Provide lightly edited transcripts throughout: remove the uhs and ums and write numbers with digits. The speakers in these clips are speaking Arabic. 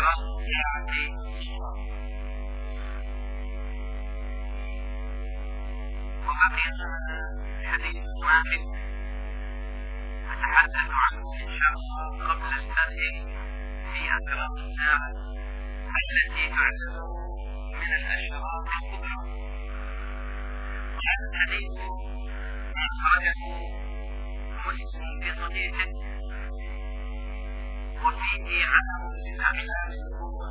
دراسة يعني وبقي حديث واحد أتحدث عنه إن شاء الله قبل البدء في أشراط الساعة التي تعتبر من الأشراط الكبرى. هذا الحديث أخرجه مسلم في صحيحه وفيه عدم من أحكام النبوة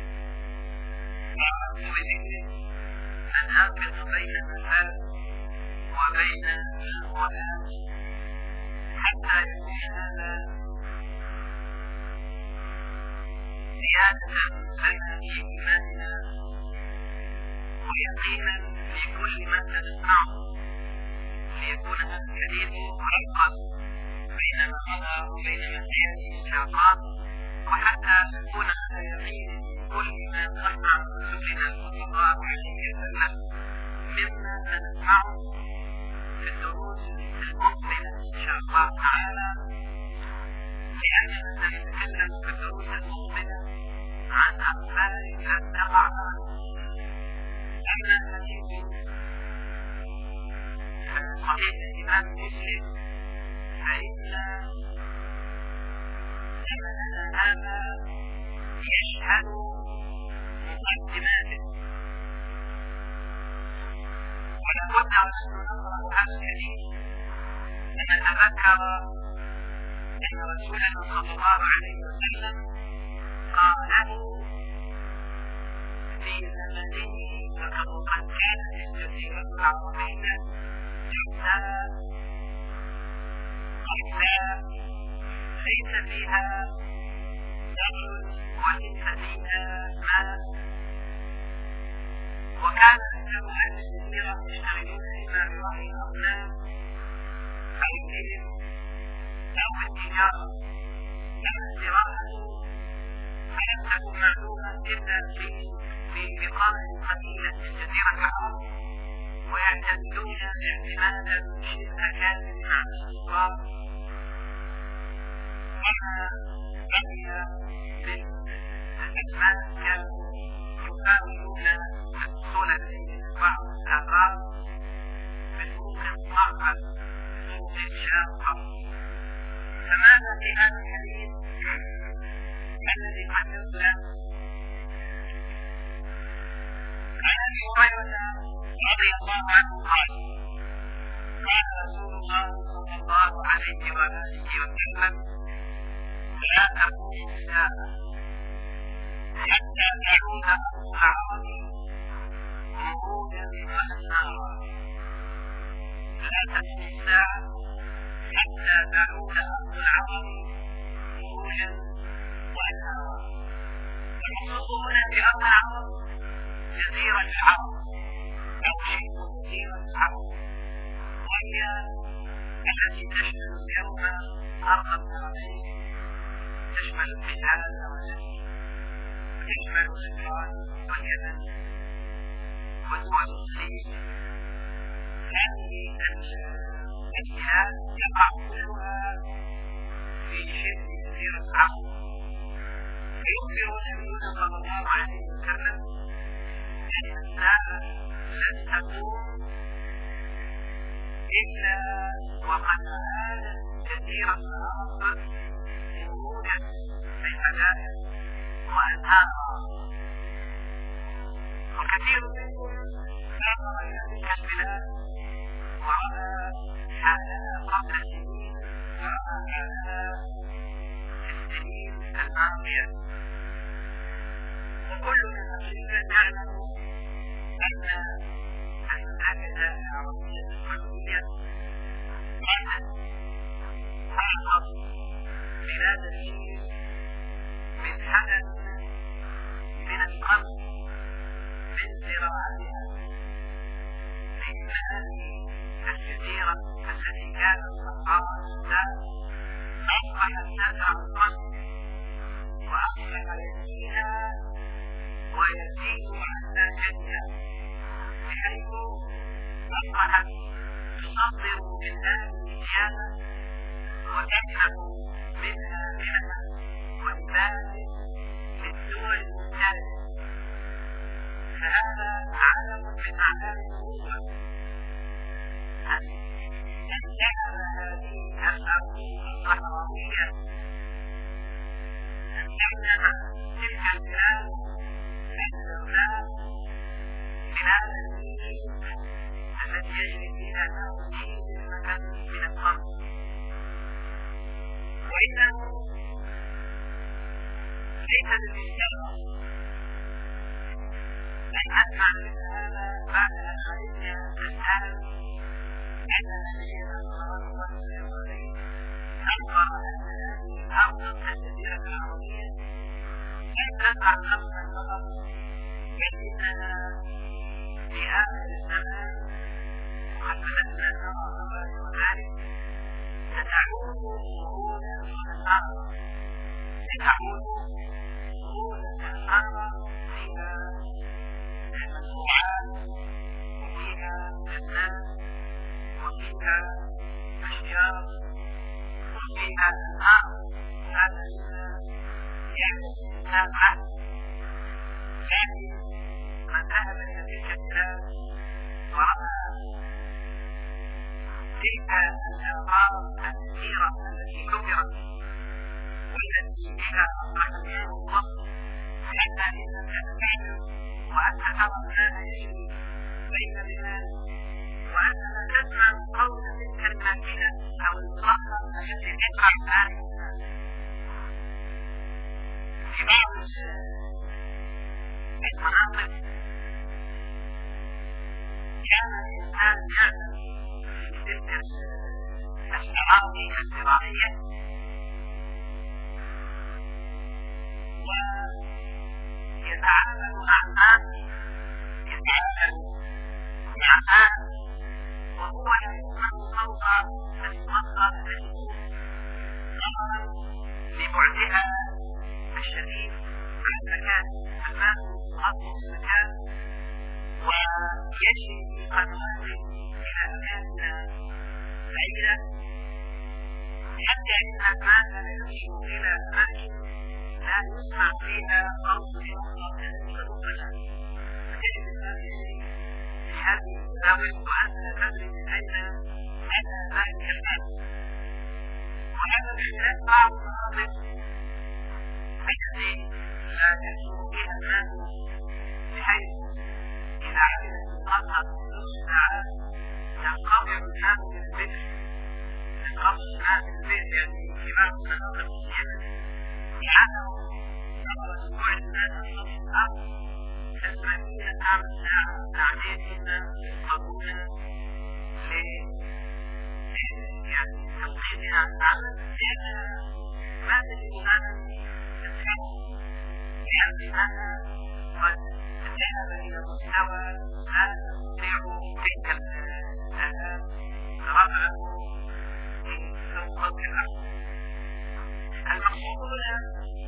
وذكر الناقض بين المثال وبين القرآن حتى يكون هذا زيادة بين إيماننا ويقينا في كل ما نسمعه ليكون هذا الحديث ربطا بين ما مضى وبين ما سيأتي إن شاء الله، وحتى يكون هذا يقين كل ما صح عن رسولنا صلى الله عليه وسلم مما سنسمعه في الدروس المقبلة إن شاء الله تعالى، لأننا سنتكلم في الدروس المقبلة عن أخبار لم تقع بعد. أما الحديث صحيح الإمام مسلم فإن زمننا هذا يشهد مقدماته، ولا بد أن نقرأ هذا الحديث لنتذكر أن رسولنا صلى الله عليه وسلم قاله في زمنه وقد كانت الجزيرة العربية حتى ليس فيها رجل وليس فيها مال، وكان أهل هذه الجزيرة يشتغلون إما برعي الأغنام أو الإبل أو التجارة، أما الزراعة فلم تكن معلومة إلا في بقاع قليلة من جزيرة العرب، ويعتمدون اعتمادا شبه كاملا على الصغار. وما بقي من الأزمان كانوا يحاولون الوصول إليه بعض الأغراض بطرق صعبة بطرق شاقة. فماذا في هذا الحديث الذي قد يسلم عن أبي هريرة رضي الله عنه قال: قال رسول الله صلى الله عليه وآله وسلم: لا تقوم الساعة حتى تعود أرض العرب خروجا وأنهارا. لا تقوم الساعة حتى تعود أرض العرب خروجا وأنهارا. المقصود هنا بأرض العرب جزيرة العرب أو شبه جزيرة العرب، وهي التي تشمل اليوم أرض العربين، تشمل الحجاز وتشمل إيران واليمن ودول الصين. هذه البلاد تقع كلها في شبه جزيرة العرب. فيخبر نبينا صلى الله عليه وسلم أن الساعة لن تقوم إلا وقد عادت جزيرة العرب خروجا بحدائق وأنهارا. وكثير منكم سافر إلى تلك البلاد ورأى حالها قبل سنين ورأى حالها في السنين الماضية، وكلنا تقريبا نعلم أن المملكة العربية السعودية كانت أعظم بلاد الصين من حدث من القرن من زراعتها، لأن هذه الجزيرة التي كانت صحراء السودان أصبحت تسع القرن، وأصبح يأتيها ويزيد عن ساكنها، بحيث أصبحت تصدر من هذه الزيادة وتمنع منها غنى وإنتاج للدول لن أسمع هذا بعد أن علمنا الآن أن نبينا صلى الله عليه أخبر أن هذه الأرض الجزيرة العربية لن تقع قبل فقط، بل إنها في آخر الزمان وقد بدأنا نرى أوائل ذلك ستعود قرونا وأسعارا، ستعود قرونا وأسعارا فيها مزروعات وفيها جنات وفيها أشجار وفيها أنهار. هذا مما يعمل الإنسان عنه. لكن من ذهب إلى تلك البلاد ورأى تلك الأنهار الكثيرة التي كبرت والتي بها رحمة الله، حتى إنك تعلم وأنت ترى ما يجري بين الناس، وأننا تسمع قول تلك الماكينة أو الطاقة التي تقع خارج الناس. في بعض المناطق كان الإنسان يعمل في تلك الأراضي الزراعية ويتعامل مع الناس، يتعامل مع الناس وهو يسمع صوت المصدر نظرا لبعدها الشديد عن مكان الناس خاصة المكان، ويجري قد يصل إلى أماكن بعيدة حتى إن الناس يمشي إلى أماكن لا يسمع فيها صوت المصدر مباشرة. فتجد الناس في هذه الزاوية وأنت لا تدري من أين أتى ذلك الناس. وهذا باختلاف بعض المناطق التي لا يشعر فيها الناس، بحيث إذا عملت المصدر نصف ساعة ينقطع الناس من البيت، ينقطع الناس من البيت. يعني في بعض المناطق في اليمن يعانوا نظرة بعد الناس عن سطح الأرض 800 ساعة ساعتين إلا يضطرون لتوقيتها العمل، لأنها ما تجد أن تتحدث، لأنها قد ذهب إلى مستوى لا تستطيع تلك الآلات رفعه من فوق الأرض. المقصود هنا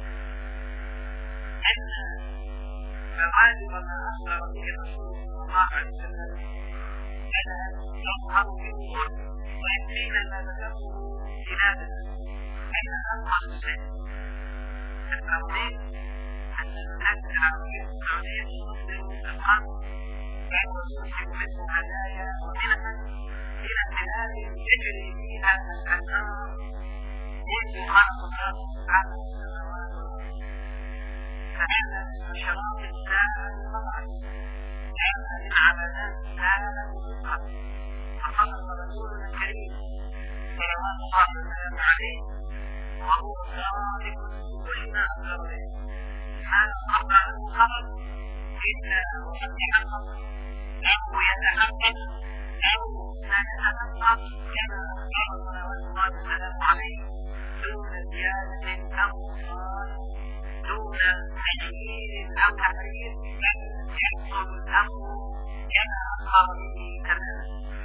أن فغالب ما أخبر به الرسول صلى الله عليه وسلم أنها تظهر في الأمور، ويكفينا ما ذكره سلالة أنها الأصل التوحيد أن الناس العربية السعودية تصدر الأرض وتصبح مثل هدايا ومنها إلى بلاد يجري فيها الأنهار منذ خلق الله سبحانه السماوات والأرض. فهذا من شرائط الساعة المطعم، هذا من عبادات الساعة المطعم. فصدق رسولنا الكريم صلوات الله وسلامه عليه وهو صادق كل ما أخبر به. ما أخبر الخبر إلا وقد تحقق أو يتحقق أو لا يتحقق كما أخبر صلوات الله وسلامه عليه دون زيادة أو نقصان، دون تغيير أو تحريف، بل يحصل الأمر كما أخبر به تماما.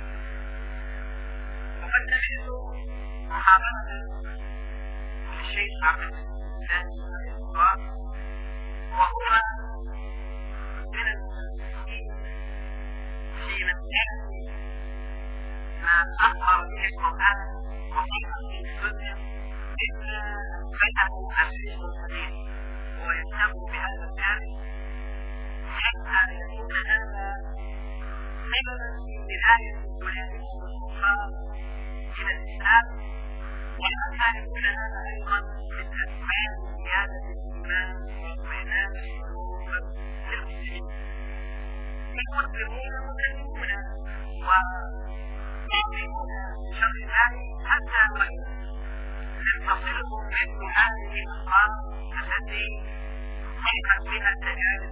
وقد نجد محاضرة للشيخ عبد الثاني عليه الصلاة، وهو من المسلمين في مسألة ما أخبر به القرآن وصحح به السنة إلا فتحوا الشيخ الحديث، ويهتم بهذا الجانب حتى يكون هذا سببا في بداية ولاية الكفار إلى الإسلام، وحتى يكون هذا أيضا من أسباب زيادة الإيمان واطمئنان القلوب للمسلمين. المسلمون مكلمون ويؤمنون بشر الله حتى وإن لم تصلهم مثل هذه الأخبار التي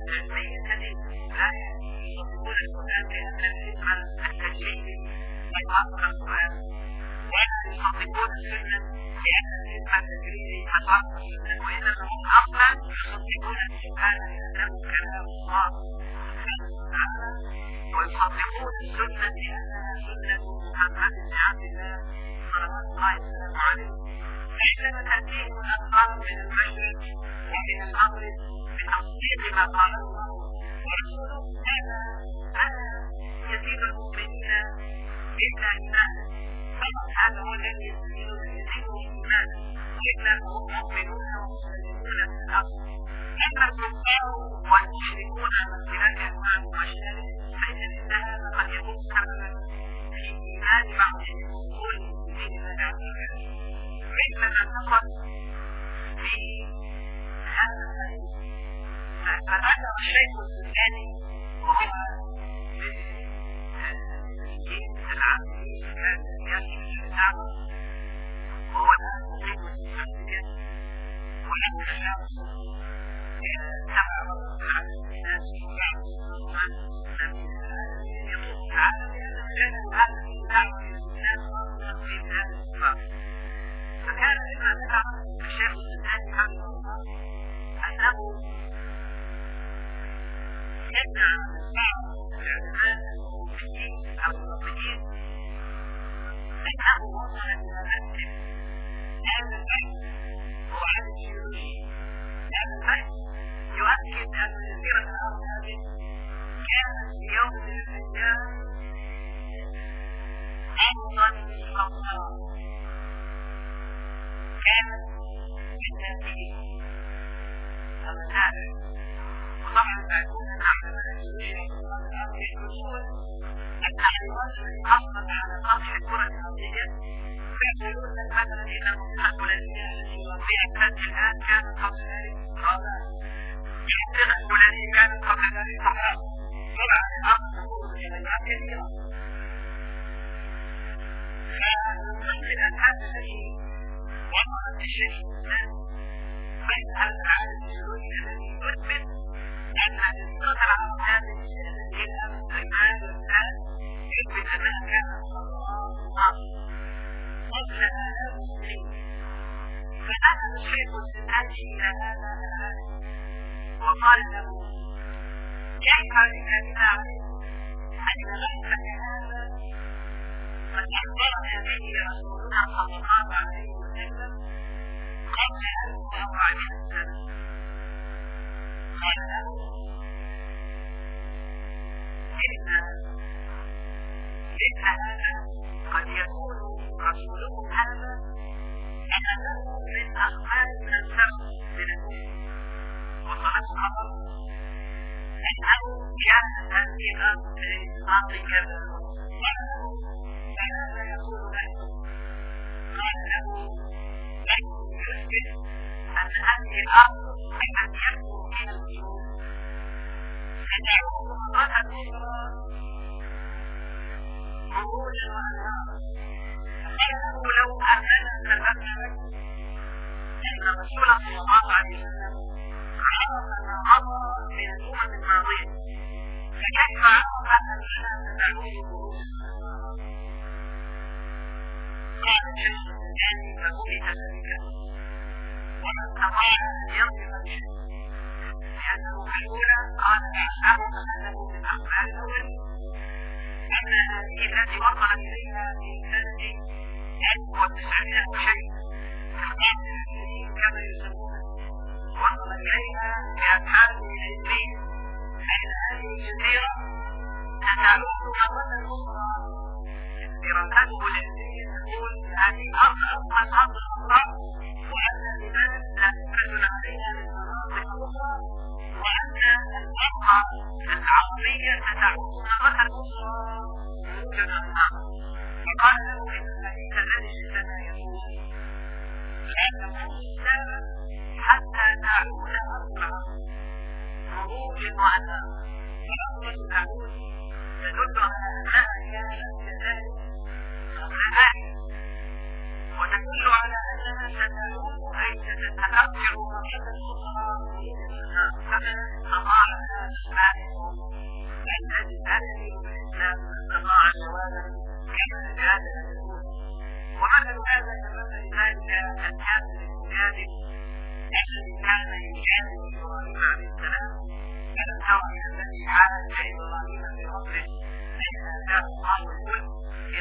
الذي لا يصدقون القرآن لأن الفكرة التجريبي يتعطل القرآن، ولا يصدقون السنة لأن الفكرة التجريبي يتعطل السنة، وإنما هم أصلا يصدقون القرآن لأنه كلام الله سبحانه وتعالى، ويصدقون السنة لأنها سنة محمد بن عبد الله صلوات الله وسلامه عليه. فعندما تأتيهم الأخبار من المشرق ومن المغرب بتصديق ما قاله الله ورسوله، هذا على يزيد المؤمنين إلا إيمانا، هذا هو الذي يزيدهم إيمانا، وإلا هم مؤمنون ومسلمون في الأرض. أما الكفار والمشركون بهذه الأنواع المباشرة فإن هذا قد يكون سببا في إيمان بعضهم وقول دين الله عز وجل، مثل ما حصل في هذا الحديث. فذكر الشيخ الثاني وهو العاملين في هذا السياسي الشتاء، وهو الآن مقيم السعودية، وله الشمس تبع على الناس ومن يقول تعالى بأن الجنة هذا دعوة للناس وتقديم هذا الصفات. فكان مما ذكر الشيخ الثاني حفظه الله أنه يمنع بعض العلماء الموفقين أو الموفقين أنه وصل إلى مسجد هذا البحث هو عن الجيولوجي. هذا البحث يؤكد أن جزيرة الأرض هذه كانت في يوم من الأيام أيضا مستوطنة، كانت بالتأكيد المسائل. وطبعا تعلمون أن علماء الجيولوجيا يدرسون التحليلات التي حصلت على سطح الكرة الأرضية، فيقولون لك مثلا إن المنطقة الفلانية التي وضعت الآن كانت قبل ذلك غابات، المنطقة الفلانية كانت قبل ذلك صحراء، طبعا الأرض تكون بجماعات كثيرة. فممكن أن هذا الذي وصلت الشيخ الإسلام بين هذا العالم الجيولوجي الذي يثبت أن جزيرة العرب هذه التي الآن الرمال والناس يثبت أنها كانت قبل آلاف السنين. فذهب الشيخ الإسلامي إلى هذا العالم وقال له كيف بك نعرف أن بحثك هذا قد أخبرنا به رسولنا صلى الله عليه وسلم قبل 1400 سنة؟ قال له إن هذا قد يكون رسولكم هذا أنه من أخبار من سبق من الأمم، وصلت خبر أنه كانت هذه الأرض بإسقاط كذا، فماذا يقول له؟ قال له لكم يثبت أن هذه الأرض التي يكون فيها الوجود ستعود مرة أخرى خروجا وأنهارا. فقال له لو أننا سبقنا أن الرسول صلى الله عليه وسلم عرف ما مضى من الأمم الماضية، فكيف عرف أننا ستعود خروجا وأنهارا؟ قال الشيخ الثاني فبهت ذلك وما استطاع أن يصف بشيء، لأنه في الأولى قال أشعر أنه من أخبار الأولين، أن هذه التي وصل إليها في سنة 1900 وشيء كما يسمونه، وصل إليها بأبحاث العلمية أن هذه الجزيرة ستعود مرة أخرى. دراسته العلمية تقول هذه أرض أخرى، وأن الناس لا تنزل عليها من مناطق أخرى، وأن الأرض العربية ستعود مرة أخرى خروجا وأنهارا. فقال له إن الحديث الذي عندنا يقول لا تقوم الساعة حتى تعود أربعة خروجا وأنهارا. فأول تعود تدل على أنها كانت كذلك قبل ذلك، وتدل على أنها ستعود أي ستتأثر مرة أخرى خروجا وأنهارا، كما استطاع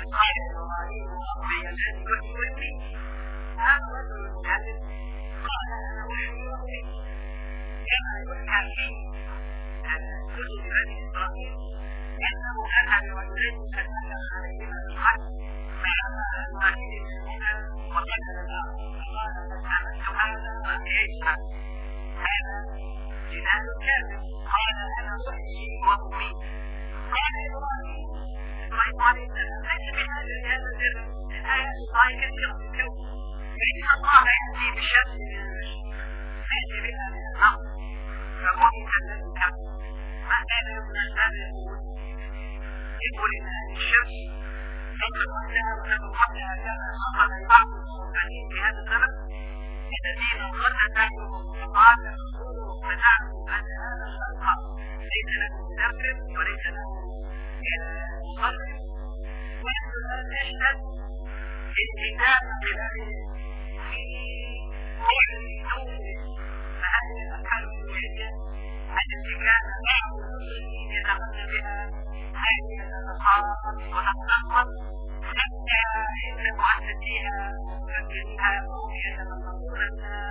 قال إبراهيم ربي الذي يحيي هذا رجل مجاهد قال أنا أحيي وأميت كما يحكى في كتب بني إسرائيل أنه أتى برجلين فسلم عليهما بالحق فأما عن واحد منهما وقتل الآخر فقال فسألت هذا وأحييت هذا جدال كامل قال أنا أحيي وأميت قال إبراهيم عليه السلام ليس بهذا الجبل الآيات الصحيحة كثيرة في الكون فإن الله يأتي بالشمس من المشرق فيأتي بها من الأرض فبهت الذي كفر ما كان يوم الإسلام يقول إن هذه الشمس فقد وحدها ولكن وحدها كما حصل البعض المستقيم في هذا الزمن الذين ظن سعيهم وقال رسوله فنعلم أن هذا الخلق ليس له مدبر وليس له مصرف ونحن لا نشهد انتهاء خلاله في بعد النوم فهذه الأفعال الوحيدة التي كان بعض المسلمين يتغنى بها هذه الأخلاق وتتنقل حتى إن مؤسسيها ومفكريها وهم يتنقلونها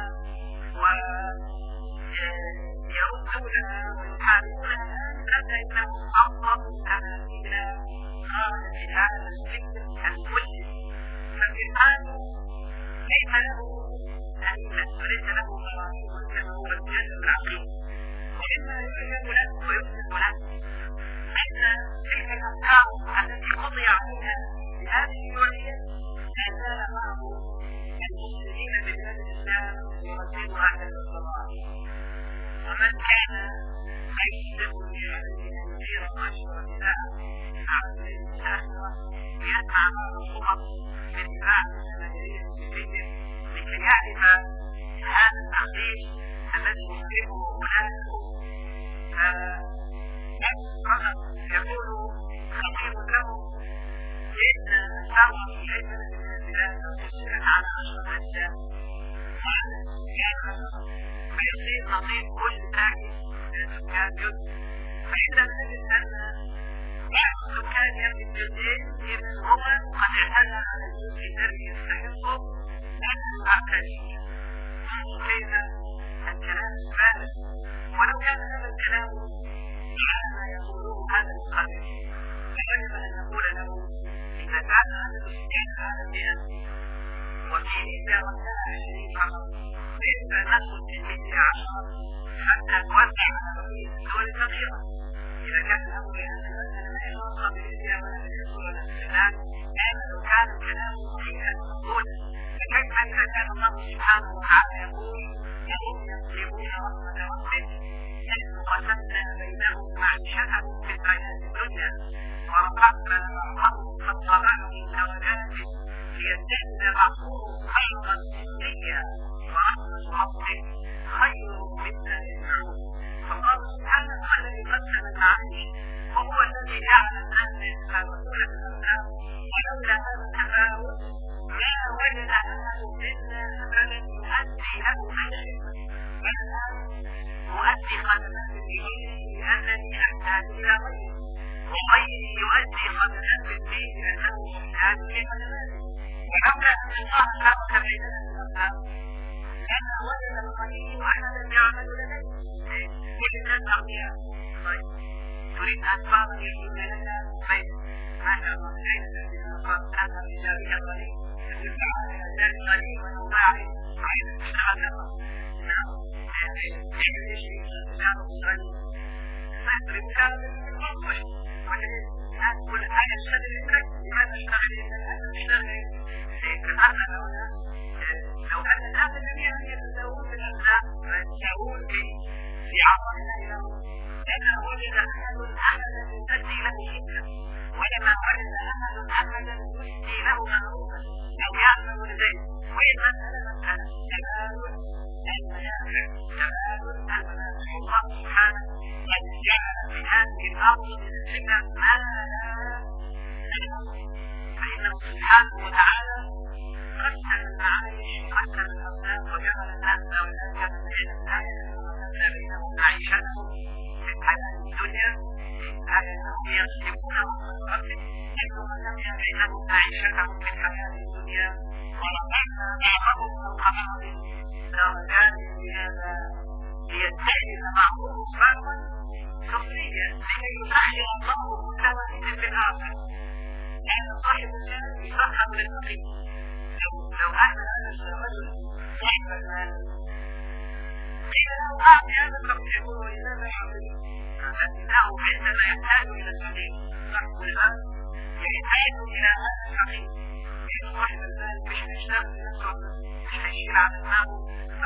ويردونها ويحاربونها حتى إنهم أفضل أماثيل خارج هذا الفكر المسلم فالإنسان ليس له أئمة وليس له مراحل كما هو الجهل العقيم وإما يعجب له ويكتب له أن تلك الأفكار التي قضي عليها بهذه النوعية لا زال معه المسلمين ببلاد الإسلام يرددها إلى الصلاة ومن كان يشبه لعلمه أن يدير عشر نساء مع الليل الآخرة ليسمع ما الصبر باتباع المناهج الفكر لكي يعرف هذا التحقيق الذي يصيبه أولئك رجل يقول خطيب له إن الثروة في أي بلد من البلاد تصبح على 10 أجزاء فيصير نصيب كل ساكن من السكان جزء فإذا نجد أن بعض السكان يأتي الجزئين إذا هم قد اعتدى على الجزء الذي يستحقه أن العقلية كيف الكلام الفارغ ولو كان هذا الكلام على ما يقوله هذا المقابل فيجب أن نقول له إذا كان عدد السكان على 100 وفي ليبيا وكان 20 فقط فيجب أن ندخل في ليبيا 10 حتى نوسع على بقية الدول الصغيرة إذا كان الأمر أن المسألة لا يخص بليبيا ولا بالحزب ولا بالسودان لأن لو كان الكلام صحيحا مقبولا فكيف إذا كان الله سبحانه وتعالى يقول لهم يطلبون رحمة ربك إذ قسمنا بينهم معيشتهم في الحياة الدنيا ورفعنا بعضهم فوق بعض درجات ليتخذ بعضهم خيرا سنيا ورحمة ربك خير مما يجمعون فالله سبحانه هو الذي قسم المعايش وهو الذي جعل الناس يتفاوتون في الأملاك ولولا هذا التفاوت ما وجد أحد منا أبدا يؤدي له أي شيء بل يؤدي خدمات لغيره لأنني أحتاج إلى غيره وغيري يؤدي خدمات لي لأنه محتاج لخدماته ولولا أن الله فرق بيننا في الأملاك لأن وجد الغني أحدا يعمل لديه كل الناس أغنياء طيب تريد أن تفاضل يجب لك بيت ما شاء الله سعيدة بها قد كان رجالي الغني تدفع على الرجال الغني ونوعي عايز تشتغل لها نعم يجب شيء تشتغل الغني فيضرب كان من المنطش ولكن كل حاجة تشتغل عندك لماذا تشتغل عندك أنت تشتغل كالأرض لو أن الناس جميعا يتساوون في الأبناء فيتساوون في عطاء الله له لأنه وجد أحدا يؤدي له شكرا ولما وجد أحدا يؤدي له معروفا أو يعمل لديه وإن مسألة تبادل المنافع الله سبحانه قد جعل في هذه الأرض من الحكم ما لا فإنه سبحانه وتعالى قسم المعايش وقسم الأبناء وجعل الناس أولاد من الآية وقسم بينهم معيشتهم في الحياة الدنيا يسلكونه إنهم سمع بأنهم معيشتهم في الحياة الدنيا ورفعنا بعضهم فوق بعض درجات بهذا ليتخذ بعضهم بعضا سخريا لكي يسخر الله كل واحد في الآخر. لأن صاحب المال يسخر للفقير. لو أن هذا الرجل صاحب المال قيل له أعطي هذا الفقير ولماذا يعطيه؟ لكنه عندما يحتاج إلى الفقير صاحب المال يحتاج إلى هذا الفقير. لأن صاحب المال مش هيشتغل بنفسه مش هيشيل على دماغه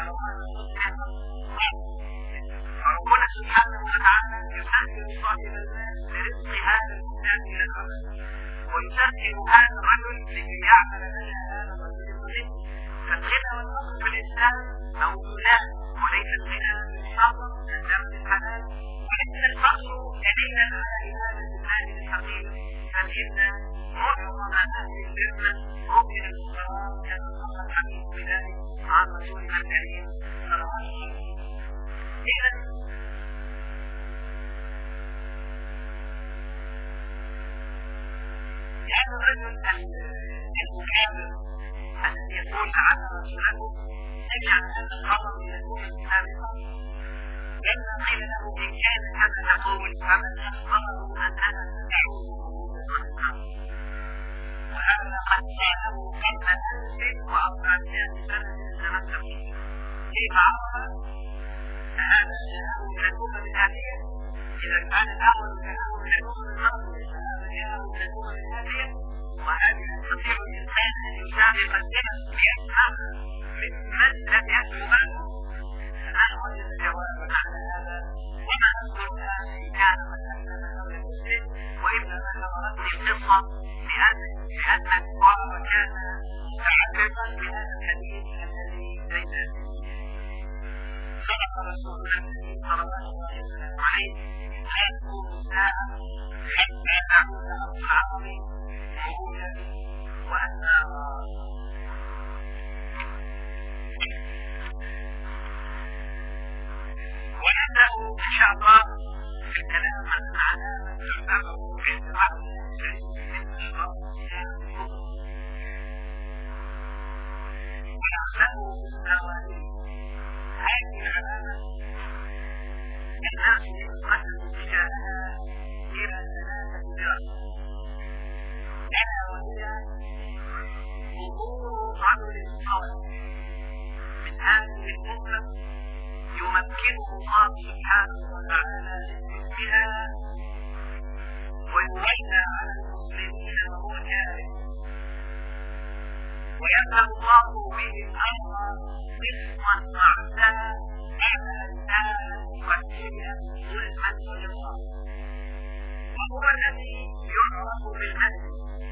فربنا سبحانه وتعالى يسخر صاحب المال لرزق هذا الإنسان إلى الأرض ويسخر هذا الرجل لكي يعمل لنا هذا الرجل المهم. فالغنى والفقر في الإسلام موجودان وليس الغنى بالحاضر الدم بالحلال وليس الفقر دليلا على إمامة المال بالحقيقة بل إن معظم أهل الجنة ربنا الفقراء كما قال الحديث بذلك عن رسولنا الكريم صلى الله عليه وسلم. إذا هذا الرجل المكابر الذي يقول عنه رسوله سمع هذا الخبر من الأمم السابقة لما قيل له إن كان كما تقول فمن أخبره أن أنا سمعه صدقا وهذا قد جاءه قبل 1400 سنة من الزمن كيف عرف فهذا جاءه من الأمم الآتية إذا كان الأول جاءه من الأمم الماضية فهذا جاءه من الأمم الآتية وهذا يستطيع الإنسان أن يسابق الزمن بأسماء من لم يسمع عنه. فأنا وجد الجواب على هذا وما أذكر إن كان قد أسلم أو لم يسلم وإنما حضرتني القصة لأن الحوار كان متعلقا بهذا الحديث الذي بين صدق رسول الله صلى الله عليه وسلم لا تقوم الساعة حتى تعود أصحاب موجودا وأنها ونبدأ إن شاء الله في الكلام عن علامة تعتبر باعتبار من أشراط الكفر ونحسبه بالنوازل. هذه العلامة الناس يتقدم اتجاهها إلى 3 درجات ألا وهي ظهور رجل صالح من هذه الأمة يمكنه الله سبحانه وتعالى بها ويولى على المسلمين وهو جاهل ويبدأ الله به الأمر قسطا معدلا أبدا مقدمة ظلما وجبرا وهو الذي يعرف بالمهد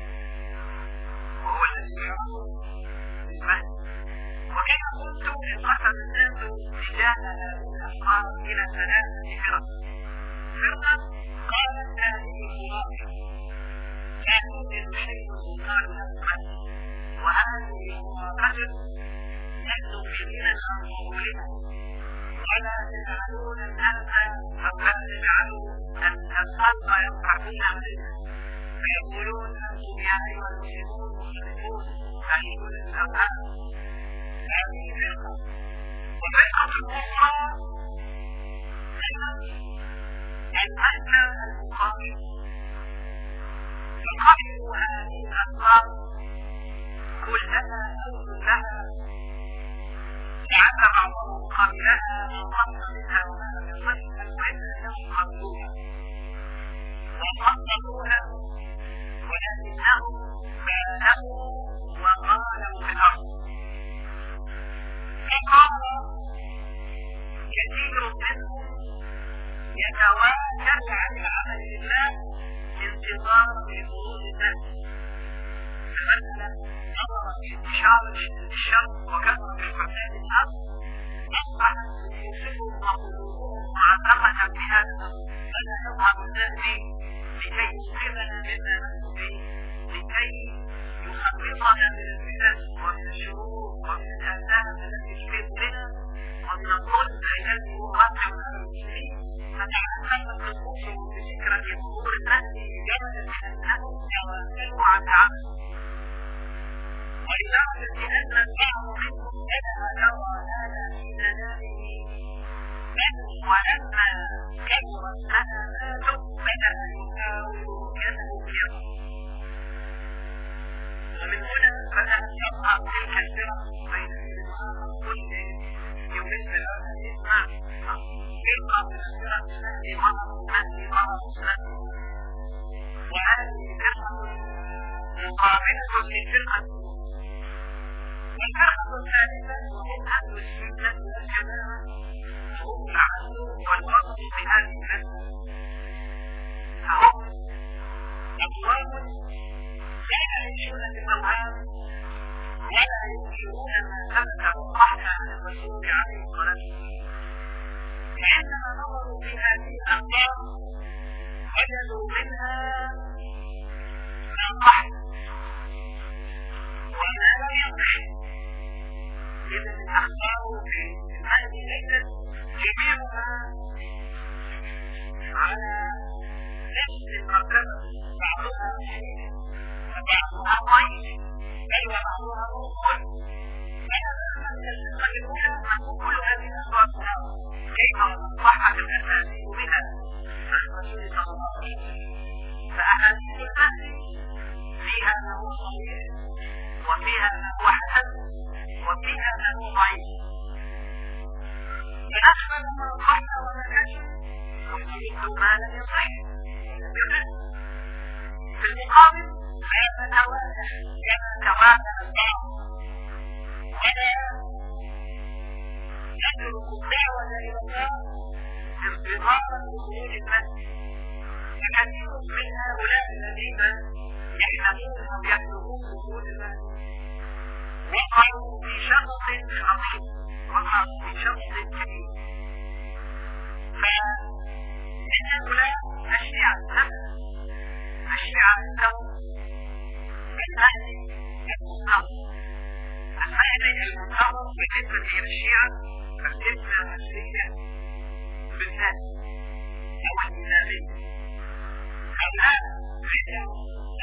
وهو الذي يعرف بالمهد. وكما قلت انقسم الناس تجاه هذه الأشخاص إلى 3 فرق. فرقة قالت هذه خرافة لا توجد شيء يقال له مهد وهذه خرافة نحن في ديننا وقولنا ولا يجعلون الناس أو لا يجعلوا الخلق يضحكون علينا فيقولون أنتم يا أيها المسلمون مخلفون تعيشون الأوهام. هذه فرقة. وفرقة أخرى المعنى المقابل يقابل هذه الأفكار كلها أو كلها لعل بعضهم قبلها وقبل منها وما يصح المهم أنهم قبلوها وقبلوها ولكنهم بالغوا وقالوا في الأرض. فقال كثير منهم يتواكل عن العمل لله انتظارا لخروج الناس. فمثلا نظر في انتشار الشر وكثرة الفساد الأرض أصبح نفوسهم وقلوبهم معتقدا بهذا فلا يظهر النهي لكي يصيبنا مما نحن فيه لكي يخلصنا من الفتن ومن الشرور ومن الآثام التي تحيط بنا ومن الظلم الذي يوقع على المسلمين فتعلمت نفوسهم بفكرة ظهور يرى هذا في منامه، بل ولما كبرت مناماته بدأ يحاول كما يرى. ومن هنا بدأت تظهر تلك الفرق بين كل يومين ثلاثة يسمع فرقة من الفرق التي مرض وهذه فرقة مقابلة للفرقة، والفرقة الثالثة وهم أهل السنة والجماعة، وهم العدل والوسط في هذه الفرقة، فهم أقوام لا يعيشون بالأوهام ولا ينكرون ما ثبت وصح عن الرسول عليه الصلاة والسلام، فعندما نظروا في هذه الأخبار وجدوا منها ما صح وما لم يصح. إذا الأخبار في هذه ليست جميعها على نفس المرتبة، بعضها صحيح وبعضها ضعيف، بل وبعضها موضوع. فهذا من الفرقة الأولى نقول هذه الأخبار كيف صحت الأسانيد بها عن الرسول صلى الله عليه وسلم. فأحاديث المهدي فيها ما هو صحيح وفيها ما هو حسن وفيها ما هو ضعيف. فنشمل ما صح وما كشف ويجب ما لم يصح. في المقابل لا تتوالى كما توالى البعض ولا يترك الدعوة إلى الله انتظارا لخروج المسجد. فكثير من هؤلاء الذين يحلمون أو يحلمون خروج المسجد وقعوا في شخص خطير، وقعوا في شخص كبير. فمن هؤلاء الشيعة عندهم المهدي المنتظر. المهدي المنتظر بالنسبة إلى الشيعة فالفتنة المهدية بالذات أو الإمامية. هؤلاء عندهم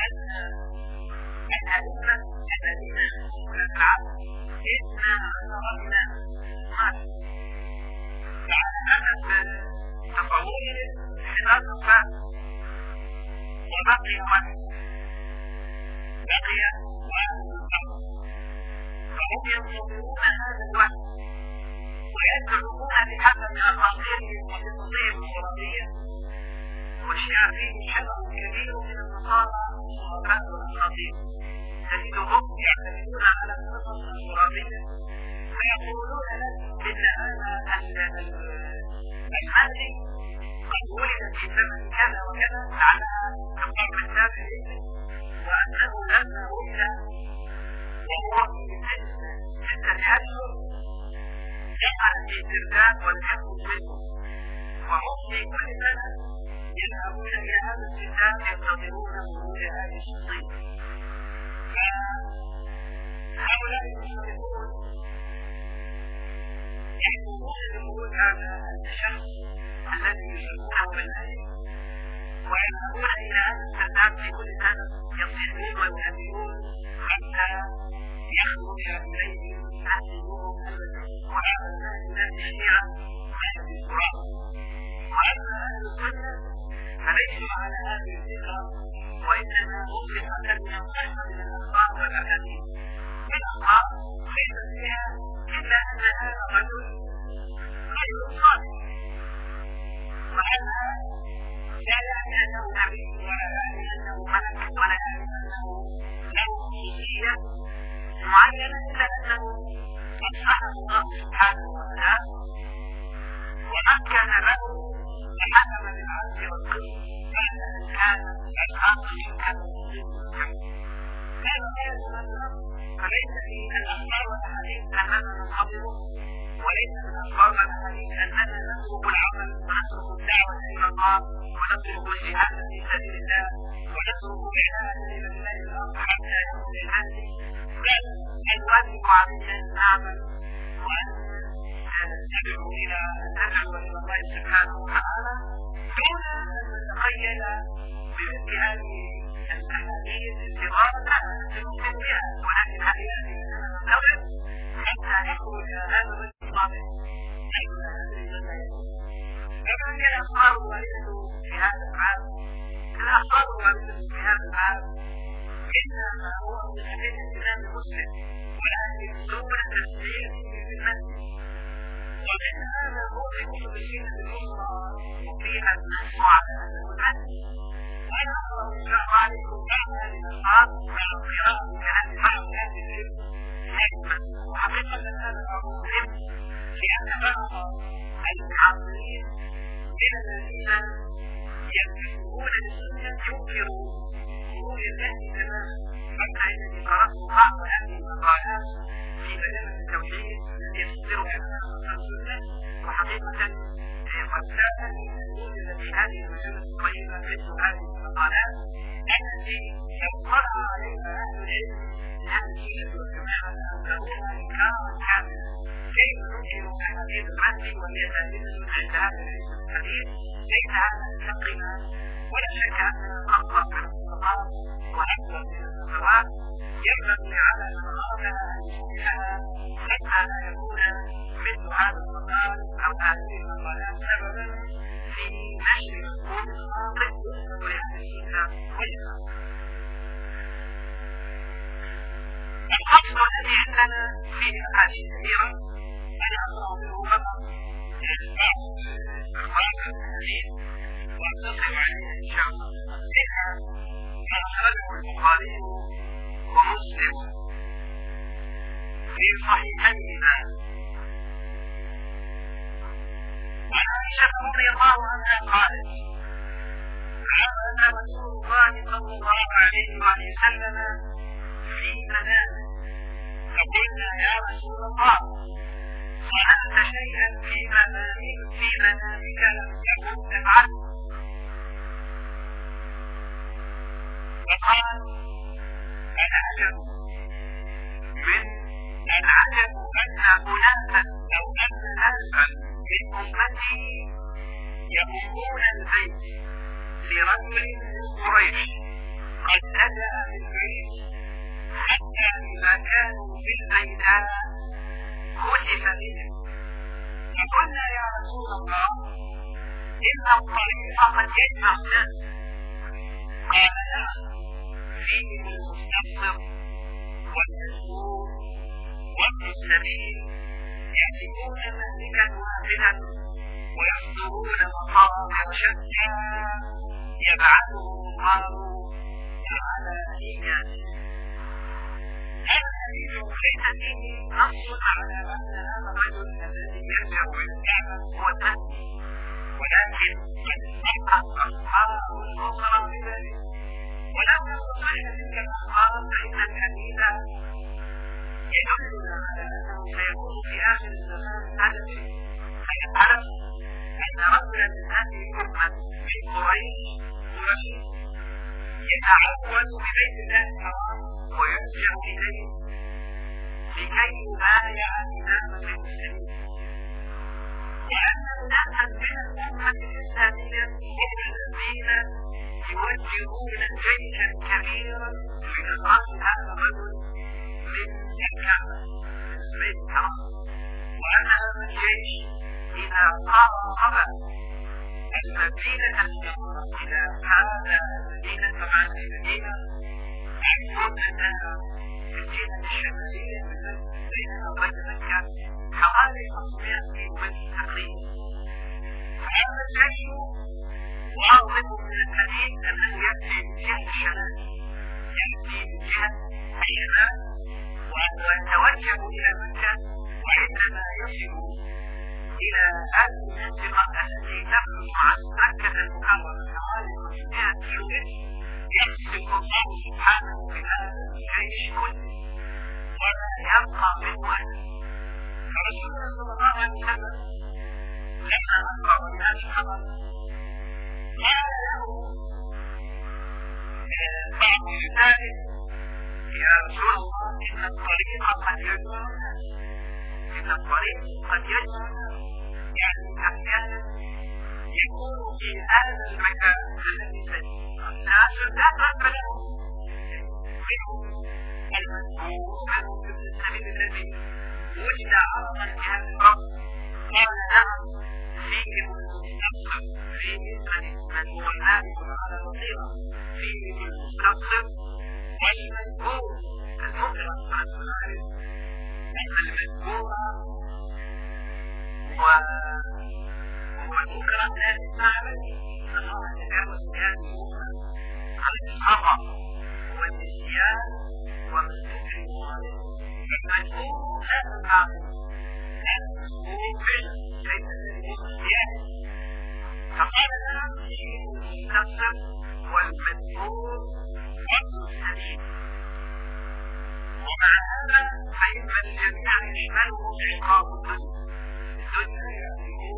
أن الأئمة الذين يحكمون في العالم 12 إماما ماشي. فعلى حسب تصورهم 11 فرد وبقي واحد، فهم ينتظرون هذا الوقت ويدعون بحسب أساطيرهم وبقضيهم الخرافية. والشيعة فيه شبه كبير من النصارى وغير الأساطير، تجدهم يعتمدون على القصص الخرافية ويقولون لك إن هذا المهدي قد ولد في زمن كذا وكذا على القرن السابع وأنه لما ولد وهو في سن 6 أشهر جعل الاسترداد والحفظ منه، وهم في كل سنة يذهبون إلى هذا الاسترداد ينتظرون خروج هذه الشخصية. فهؤلاء المشركون يحكمون بخروج هذا الشخص الذي يشركونه بالآية ويذهبون إلى هذا الاسترداد في كل سنة يصيحون ويهدئون حتى يخرج إليهم يحسبوهم أبدا. وهذا الناس الشيعة أهل التراب. وأما أهل السنة فليسوا على هذه الفكرة، وإنما هم بأكثر من الأخبار والأحاديث. الأخبار ليس فيها إلا أن هذا الرجل رجل صالح، وهذا لا يعني أنه نبي ولا يعني أنه ملك ولا يعني أنه له خصوصية معينة، إلا أنه أصحى الله سبحانه وتعالى ومكن له بحسب العدل والقسط بعد أن كان الحق يمكن هذا غير المسلم. فليس في الأخبار والأحاديث أننا ننتظره، وليس في الأخبار والأحاديث أننا نترك العمل ونترك الدعوة إلى الله ونترك الجهاد في سبيل الله ونترك العبادة لله الأرض حتى يكون الهدي، بل الواجب علينا أن نعمل وأن ندعو إلى الله سبحانه وتعالى دون أن نتخيل بمثل هذه الأحاديث الصغار نحن بها. ولكن هذه نستوعب حتى يخرج هذا الرجل الصالح كما هي الأخبار الواردة في هذا العام. الأخبار الواردة في هذا العام إنما هو من حديث الإمام مسلم ولكن دون تسليم في المسجد، ومن هذا موضع بشيء الأسرة وفيها النص على أنه المسجد. وأنا أقرأ إن شاء الله عليكم بعض هذه الأخبار مع القراءة كأن بعض هذه العلم نجمة. وحقيقة هذا أمر مهم لأن بعض العاصرين من الذين ينتسبون للسنة ينكروا خروج الناس تماما، حتى إنني قرأت بعض هذه المقالات في مجال التوحيد الذي يصدر بها السنة، وحقيقة قد كان وجد في هذه المجلة الطيبة مثل هذه المقالات التي لو قرأ عليها أهل العلم لأهل والجماعة أنه إنكارا كاملا. كيف ننكر أحاديث المهدي وهي دليل عند هذا العلم الحديث؟ ليس هذا حقنا، ولا شك أننا نقرأ من الصفات ونقرأ من الصفات ينبغي على من أرادها أن يصلحها حتى لا يكون مثل هذا المقال أو هذه المقالات سببا في نشر مفهوم خاطئ ينسب لأهل السنة والجماعة. الفصل الذي عندنا فيه أحاديث كثيرة أنا أقرأ منه فقط بعض أخبار الحديث وأتصل عليه إن شاء الله. منها ما أخرجه البخاري ومسلم في صحيحيهما عن عائشة رضي الله عنها قالت: كان رسول الله صلى الله عليه وسلم في منامه فقلنا يا رسول الله فعلت شيئا في منامك لم تكن تفعله؟ فقال: العجب أن أناسا أو أن ناسا من أمتي يقومون البيت لرجل من قريش قد نزل بالبيت حتى إذا كانوا في الميدان خسف بهم، فقلنا يا رسول الله إن الطريق قد يجمع الناس. قال: لا، فيه المستبصر والمسؤول وابن السبيل يأتون مهلكا واحدا ويحضرون مصائر شتى يبعثهم الله على نياته. هذا الحديث ليس فيه نص على أن هذا الرجل الذي يرجع إلى الكعبة هو المهدي، ولكن قد صح أخبار أخرى بذلك، ولما تصح تلك الأخبار فإن الحديث يدلنا على أنه سيكون في آخر الزمان حدث فيعلم أن رجلا من هذه الأمة من قريش يتعود ببيت الله الحرام ويرجع إليه لكي يبايع إمامة المسلمين، وأن ناسا من الأمة الإسلامية هم الذين يوجهون جيشا كبيرا لإخراج هذا الرجل من الكعبة من البيت الحرام، وأن هذا الجيش إذا قارب المدينة إلى هذا المدينة طبعا المدينة يكون أنها في الجهة الشمالية بينها وبين مكة حوالي 500 كيلومتر تقريبا. هذا الجيش واضح من الحديث أنه يأتي من جهة الشمال، يأتي من جهة الشمال ويتوجه إلى مكة، وعندما يصل إلى هذه المنطقة التي تخرج عن مكة المكرمة حوالي 500 كيلومتر يقسم الله سبحانه بهذا الجيش كله ولا يبقى منه أحد. فرسولنا صلى الله عليه وسلم لما أخبر بهذا الخبر قال له بعض رساله: يا رسول الله إن الطريق قد يجمع الناس، إن الطريق قد يجمع الناس، يعني أحيانا يكون في هذا المكان الذي سيكون الناس لا قلب لهم، منهم المسؤول ومنهم ابن السبيل الذي وجد عرضا لهذا الرب قال نعم فيهم المستقصر فيهم من هو النابغ على بصيرة فيهم المستقصر والمذكور المكره عن المعرفة المذكورة والمكره لا المعرفة الله تجاوز بهذه الأمة عن الخطأ والنسيان ومسلوك المعارض المذكور لا المعرفة المذكور ليس النسيان فقال نعم فيهم المستقصر والمذكور والمستنيب ومع هذا فإن الجميع يشملهم عقاب الدنيا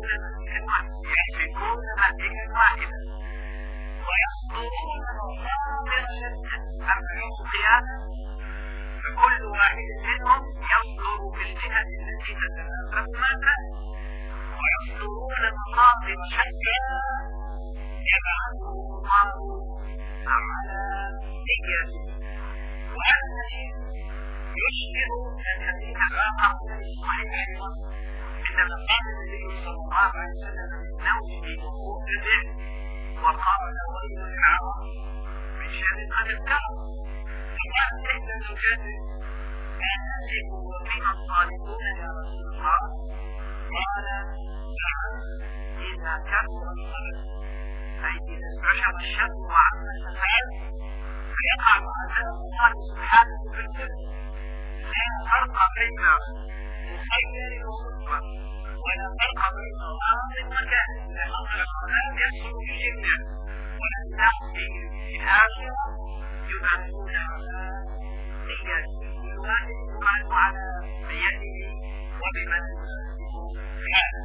يحبكون مهدكا واحدا ويصدرون مصادر شتى أما يوم القيامة فكل واحد منهم يصدر بالجهة التي تتناسب معها ويصدرون مصادر شتى يبعثه الله على نيته وهذا يشبه الحديث الآخر في الصحيح أيضا عندما قال النبي صلى الله عليه وسلم للنوم وهو كذب وقال ويل العرب من شر قد ابتغى فقال كيف نجادل أهلك وفينا الصالحون يا رسول الله قال نعم إذا كثر الخبث أي إذا انتشر الشر وعم الفساد فيقع عذاب الله سبحانه في الكل لا فرق بين مسير ومطلق ولا فرق بين الأرض والمكان لأن القرآن يحصل في الجنة والناس في الآخرة يبعثون على نيته كل واحد يبعث على بيده وبمن هذا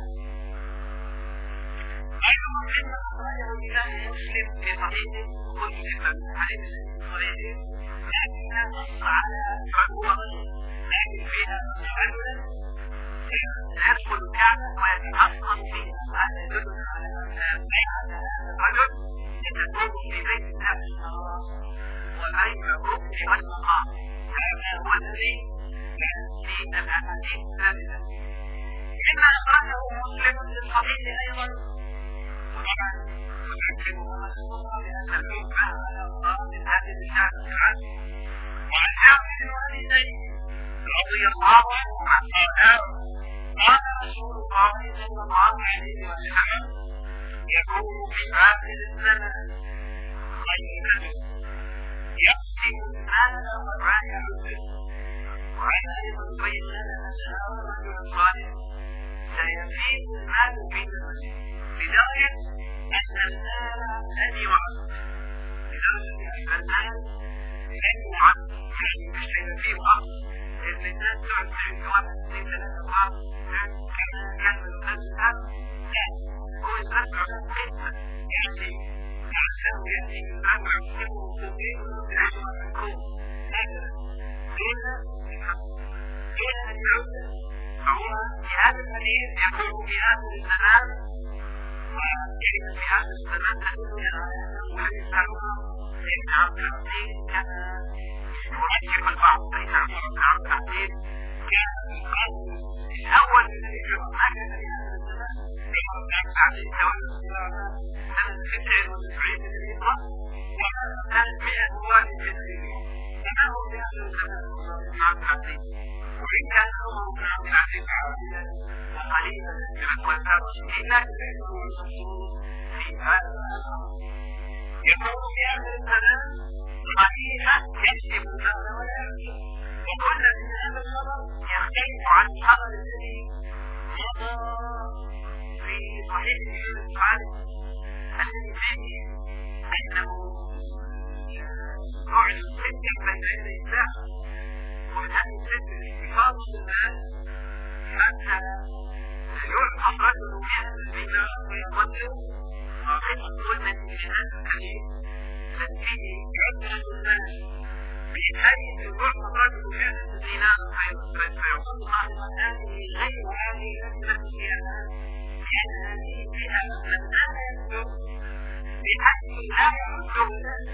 أيضا مما أخرجه الإمام مسلم في صحيحه قلت من حديث صحيحه لكنها نص على رجوع لكن فيها رجلا يدخل الكعبة ويتحصن فيها هذا يدل على بيعة الرجل يتكون في بيت الله الحرام وبين الركن والمقام هذا هو الذي يأتي الأحاديث الثالثة كما أخرجه مسلم في الصحيح أيضا وطبعا يمكن أن الحكم على أفراد هذه الرسالة العامة وعن جابر بن أبي زيد رضي الله عنهما قال رسول الله صلى الله عليه وسلم يكون في آخر الزمان خليفة يقسم المال وراجع الرزق وعن أيضا بين لنا أن الرجل الصالح سيزيد المال في المسجد لدرجة أن المال لن يعد يعني مش فيه وقت لأن الناس تعد واحد اثنين ثلاثة أربعة كان الناس لا هو يترفع خدمة يعني عشان يأتي يترفع خدمة وصوبين ويعيشوا على الكون هكذا دون أن يعود فهو في هذا الحديث يقول في هذا الزمان ويعني في هذا الزمان تدل على أنه حديث معلومة لأن عبد العزيز كان يرجح البعض فإن عبد العزيز كان القلب الأول الذي يجب ما كان في هذا الزمان يقول عبد العزيز تولى سنة 96 للهجرة وكان 100 واحد في الهجرة فما هو في هذا الزمان عبد العزيز وإن كان عمر بن عبد العزيز عادلا وقليلا من الخلفاء الراشدين لكن ليس هو المقصود في هذا الأمر يكون في هذا الزمان خليفة يكتب المال ولا يكتب وقلنا ان هذا الخبر يختلف عن الخبر الذي مضى في صحيح الإمام البخاري الذي فيه انه يعد الصدق بين يدي الله ومن هذه الصدق الاحتفاظ بالمال حتى يعطى رجل بهذا البناء ويضله قلنا في هذا الحديث فيه عدة الناس بحيث يعطى الرجل بهذا الدينار فيقول صاحب هذه غير هذه التي فيها لأن هذه فيها من لا يبدو بحيث لا يعده الناس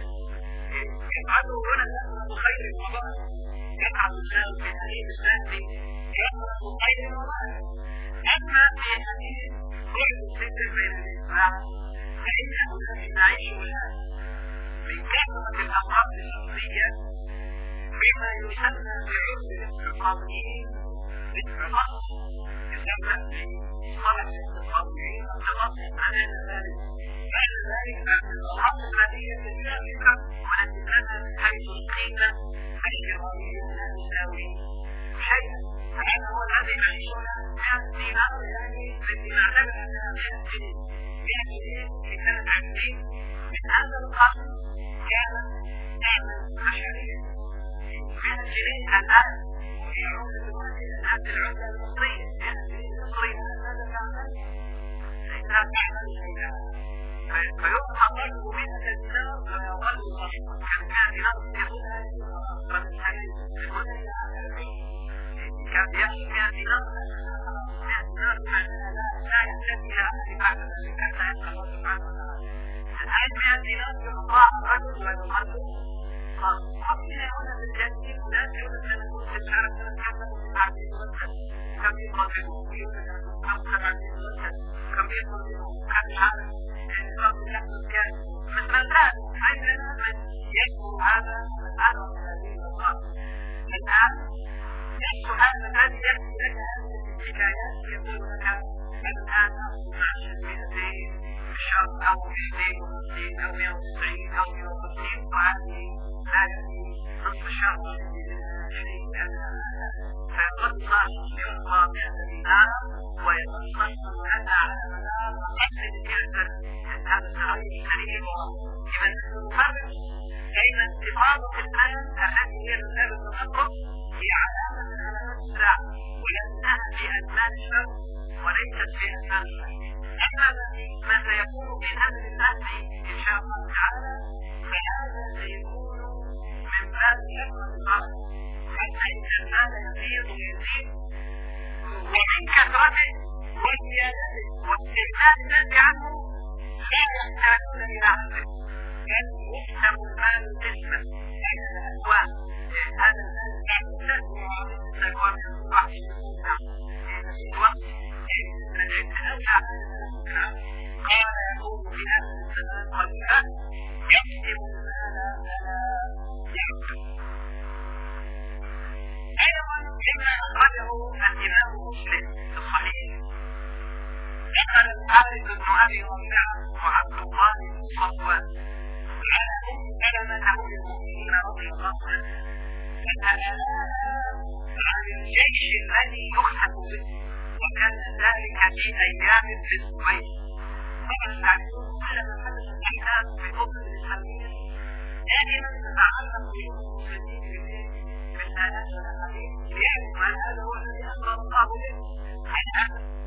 يفعله هنا الناس خير الوضع يقعد الناس في هذه الناس يخلق غير مضايق. أما في هذه كل الفكر بين الإنسان فإنه الذي نعيشه الآن من كثرة الأمراض الشخصية بما يسمى بعرف الاستقاميين بالتخصص، يسمى بمصطلح الاستقاميين التخصص على ذلك. بعد ذلك الأمراض العادية السابقة والتي كانت من حيث القيمة الجرائية لا تساوي شيئا. هذا هو الذي نعيشه الآن في هذا يعني التي نعتبر أنها 100 سنين. 100 سنين في سنة 20 من هذا القرن كانت نعمة بشرية. 100 سنين الآن وهي عملة الناس العملة المصرية. 100 سنين مصرية ماذا تعمل؟ فإنها تعمل شيئا. فيبقى قلب 100 دينار ويظل البشر كان دينار يقولها قد الحديث كان يحكي 100 دينار 100 دينار لا يحتاجها بعد ذلك حتى يبقى الله سبحانه وتعالى. الآن 100 دينار يقطع الرجل ويقلب قبلنا هنا في الجنة لا يوجد أن نكون في العالم كم عدد المسجد كم يقلبه يوجد كم عدد المسجد كم يقلبه كم العالم قبل يحدث كان مثل الآن عندنا من يذكر هذا الآن هذه الأمراض. الآن يذكر هذا الذي يحكي لك هذه الحكايات يقول لك الآن مع 200 شهر أو 250 أو 190 أو 150 وهذه لا يأتي نصف شهر شيء فيظل صاحب يعطى 100 دينار ويتصل هذا على مدار أكثر من هذا التغير الكريم. لمن نفرق بين انتقاضة الآن التي هي مسألة التنقص هي علامة من علامات الساعة ولأنها في أزمان الشر وليست في أزمان الشر. أما ما سيكون في هذه الناس إن شاء الله تعالى فهذا سيكون من باب حكمة الأرض حتى إن المال يزيد ويزيد ومن كثرته وزيادته واستغلال الناس عنه لا يحتاجون إلى عقل بل يفهم المال قسما بين الأكوان. هذا المال يحتاج إلى الأكوان من الوحش في الوقت قال يقول في هذا الزمان قليلا يكتب المال فلا يعقل. أيضا كما أخرجه الإمام مسلم في الصحيح ذكر الحارث بن أبي ربيعة وعبد الله بن صفوان على أم سلمة أم المؤمنين رضي الله عنه فسألها عن الجيش الذي يخسف به وكان ذلك في أيام ابن الزبير. طبعا تعرفون على ما حدث الأحداث في أمة الإسلامية دائما تتعلق بالمسلمين بالآيات والأحاديث ليعلم أن هذا هو الذي أخبر الله به عن هذا